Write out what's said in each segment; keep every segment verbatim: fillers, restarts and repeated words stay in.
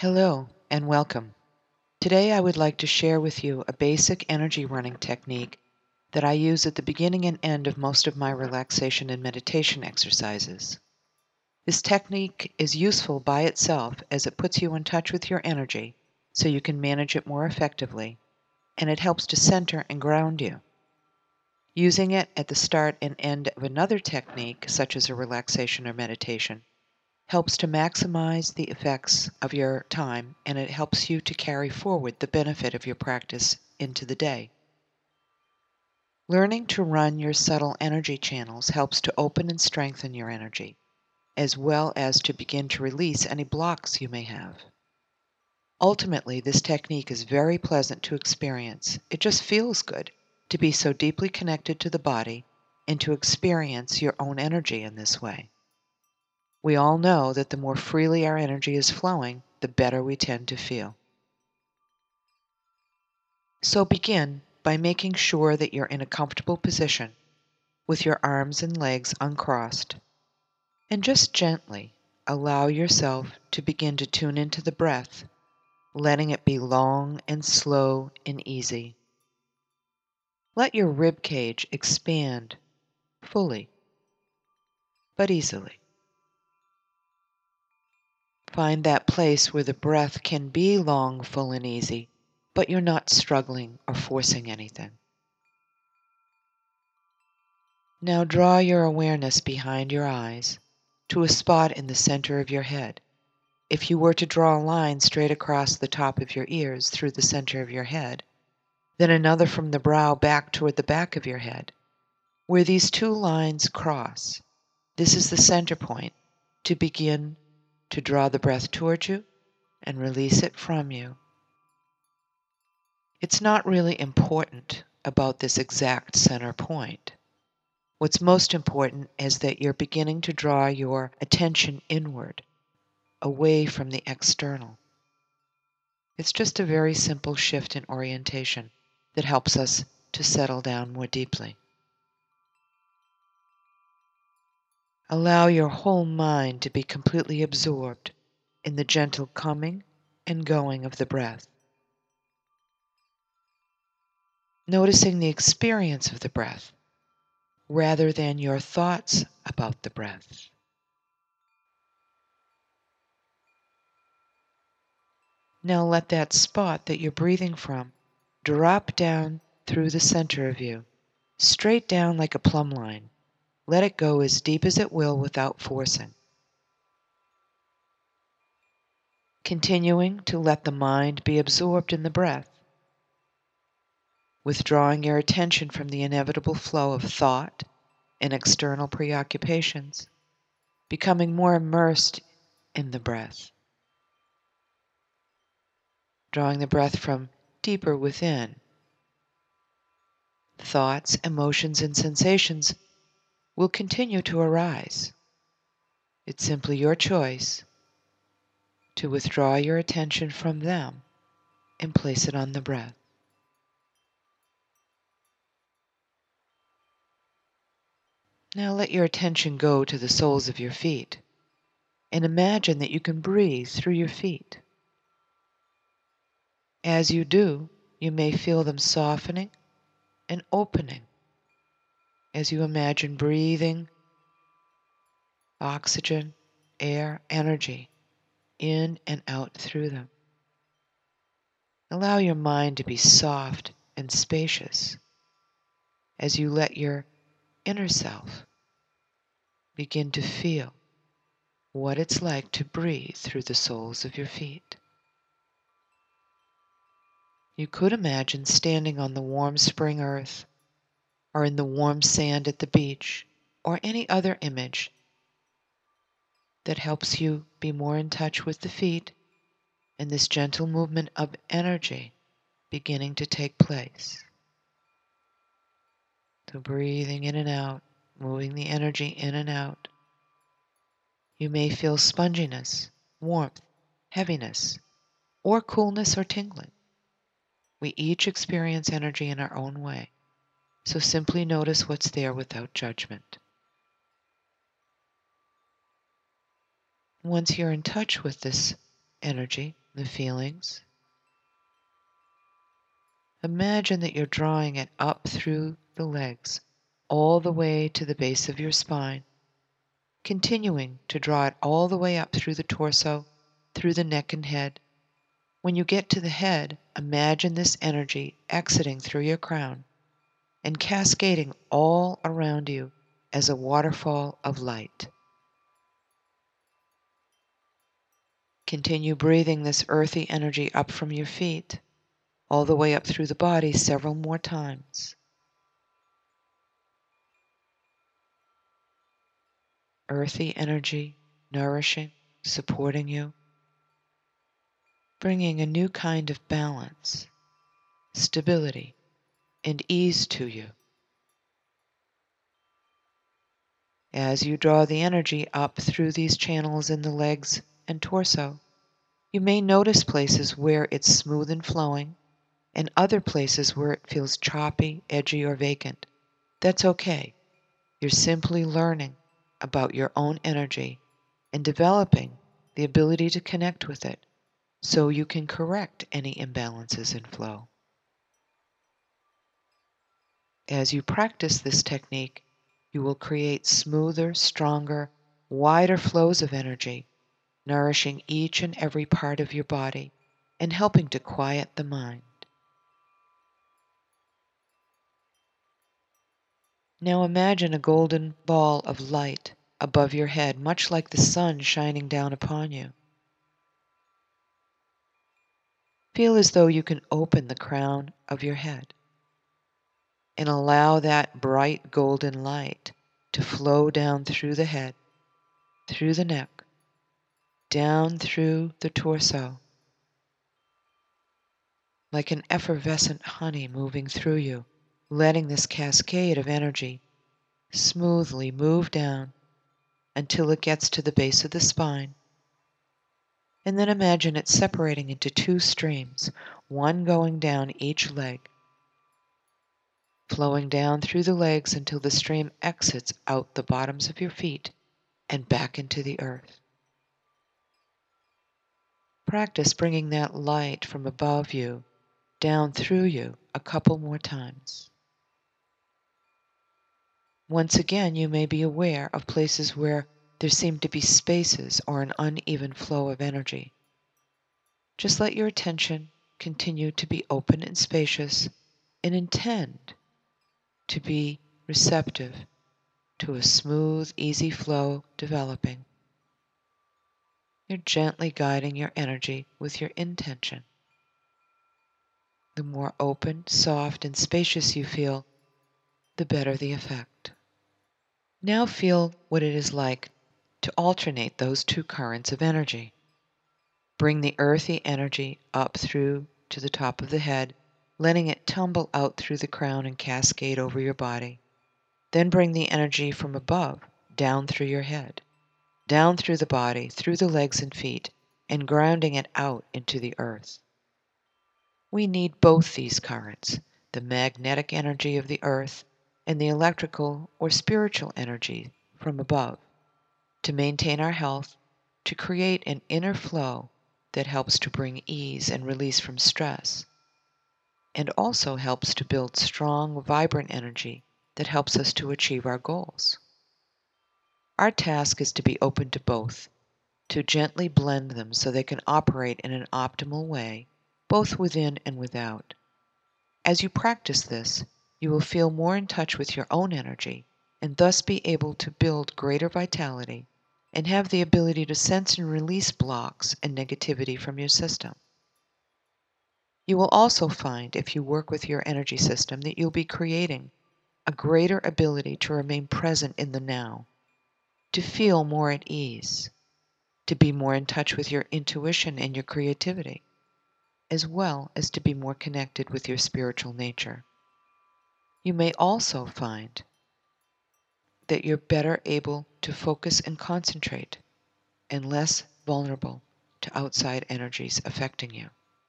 Hello and welcome. Today I would like to share with you a basic energy running technique that I use at the beginning and end of most of my relaxation and meditation exercises. This technique is useful by itself as it puts you in touch with your energy so you can manage it more effectively, and it helps to center and ground you. Using it at the start and end of another technique, such as a relaxation or meditation, helps to maximize the effects of your time, and it helps you to carry forward the benefit of your practice into the day. Learning to run your subtle energy channels helps to open and strengthen your energy, as well as to begin to release any blocks you may have. Ultimately, this technique is very pleasant to experience. It just feels good to be so deeply connected to the body and to experience your own energy in this way. We all know that the more freely our energy is flowing, the better we tend to feel. So begin by making sure that you're in a comfortable position with your arms and legs uncrossed, and just gently allow yourself to begin to tune into the breath, letting it be long and slow and easy. Let your rib cage expand fully, but easily. Find that place where the breath can be long, full, and easy, but you're not struggling or forcing anything. Now draw your awareness behind your eyes to a spot in the center of your head. If you were to draw a line straight across the top of your ears through the center of your head, then another from the brow back toward the back of your head, where these two lines cross, this is the center point to begin to draw the breath toward you and release it from you. It's not really important about this exact center point. What's most important is that you're beginning to draw your attention inward, away from the external. It's just a very simple shift in orientation that helps us to settle down more deeply. Allow your whole mind to be completely absorbed in the gentle coming and going of the breath. Noticing the experience of the breath rather than your thoughts about the breath. Now let that spot that you're breathing from drop down through the center of you, straight down like a plumb line. Let it go as deep as it will without forcing. Continuing to let the mind be absorbed in the breath, withdrawing your attention from the inevitable flow of thought and external preoccupations, becoming more immersed in the breath, drawing the breath from deeper within. Thoughts, emotions, and sensations will continue to arise. It's simply your choice to withdraw your attention from them and place it on the breath. Now let your attention go to the soles of your feet and imagine that you can breathe through your feet. As you do, you may feel them softening and opening as you imagine breathing oxygen, air, energy in and out through them. Allow your mind to be soft and spacious as you let your inner self begin to feel what it's like to breathe through the soles of your feet. You could imagine standing on the warm spring earth, or in the warm sand at the beach, or any other image that helps you be more in touch with the feet and this gentle movement of energy beginning to take place. So breathing in and out, moving the energy in and out. You may feel sponginess, warmth, heaviness, or coolness or tingling. We each experience energy in our own way, so simply notice what's there without judgment. Once you're in touch with this energy, the feelings. Imagine that you're drawing it up through the legs, all the way to the base of your spine, continuing to draw it all the way up through the torso, through the neck and head. When you get to the head, imagine this energy exiting through your crown and cascading all around you as a waterfall of light. Continue breathing this earthy energy up from your feet, all the way up through the body several more times. Earthy energy, nourishing, supporting you, bringing a new kind of balance, stability, and ease to you. As you draw the energy up through these channels in the legs and torso, you may notice places where it's smooth and flowing, and other places where it feels choppy, edgy, or vacant. That's okay. You're simply learning about your own energy and developing the ability to connect with it so you can correct any imbalances in flow. As you practice this technique, you will create smoother, stronger, wider flows of energy, nourishing each and every part of your body and helping to quiet the mind. Now imagine a golden ball of light above your head, much like the sun shining down upon you. Feel as though you can open the crown of your head and allow that bright golden light to flow down through the head, through the neck, down through the torso, like an effervescent honey moving through you, letting this cascade of energy smoothly move down until it gets to the base of the spine. And then imagine it separating into two streams, one going down each leg, flowing down through the legs until the stream exits out the bottoms of your feet and back into the earth. Practice bringing that light from above you down through you a couple more times. Once again, you may be aware of places where there seem to be spaces or an uneven flow of energy. Just let your attention continue to be open and spacious and intend to be receptive to a smooth, easy flow developing. You're gently guiding your energy with your intention. The more open, soft, and spacious you feel, the better the effect. Now feel what it is like to alternate those two currents of energy. Bring the earthy energy up through to the top of the head, letting it tumble out through the crown and cascade over your body. Then bring the energy from above down through your head, down through the body, through the legs and feet, and grounding it out into the earth. We need both these currents, the magnetic energy of the earth and the electrical or spiritual energy from above, to maintain our health, to create an inner flow that helps to bring ease and release from stress, and also helps to build strong, vibrant energy that helps us to achieve our goals. Our task is to be open to both, to gently blend them so they can operate in an optimal way, both within and without. As you practice this, you will feel more in touch with your own energy and thus be able to build greater vitality and have the ability to sense and release blocks and negativity from your system. You will also find, if you work with your energy system, that you'll be creating a greater ability to remain present in the now, to feel more at ease, to be more in touch with your intuition and your creativity, as well as to be more connected with your spiritual nature. You may also find that you're better able to focus and concentrate and less vulnerable to outside energies affecting you.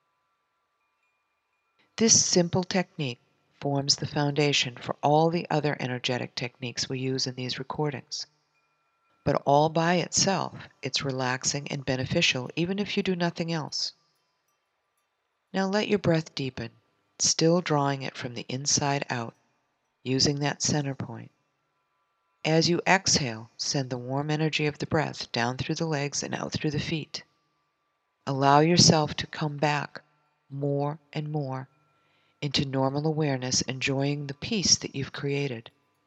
This simple technique forms the foundation for all the other energetic techniques we use in these recordings. But all by itself, it's relaxing and beneficial even if you do nothing else. Now let your breath deepen, still drawing it from the inside out, using that center point. As you exhale, send the warm energy of the breath down through the legs and out through the feet. Allow yourself to come back more and more into normal awareness, enjoying the peace that you've created.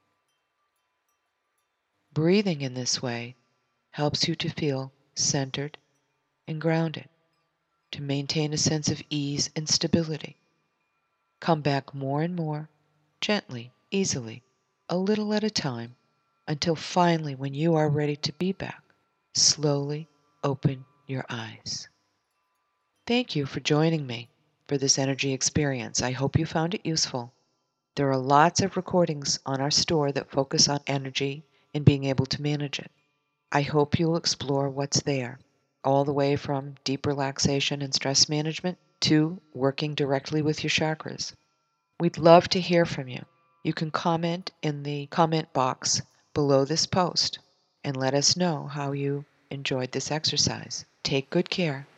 Breathing in this way helps you to feel centered and grounded, to maintain a sense of ease and stability. Come back more and more, gently, easily, a little at a time, until finally, when you are ready to be back, slowly open your eyes. Thank you for joining me for this energy experience. I hope you found it useful. There are lots of recordings on our store that focus on energy and being able to manage it. I hope you'll explore what's there, all the way from deep relaxation and stress management to working directly with your chakras. We'd love to hear from you. You can comment in the comment box below this post and let us know how you enjoyed this exercise. Take good care.